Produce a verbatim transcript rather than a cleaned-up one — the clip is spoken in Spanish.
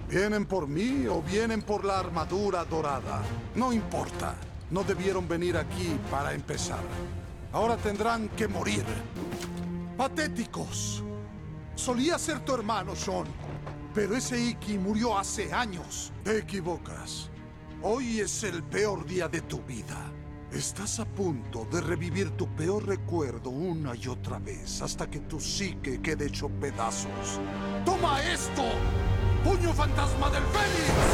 ¿Vienen por mí o vienen por la armadura dorada? No importa. No debieron venir aquí para empezar. Ahora tendrán que morir. ¡Patéticos! Solía ser tu hermano, Sean. Pero ese Iki murió hace años. Te equivocas. Hoy es el peor día de tu vida. Estás a punto de revivir tu peor recuerdo una y otra vez hasta que tu psique quede hecho pedazos. ¡Toma esto! ¡Puño fantasma del Fénix!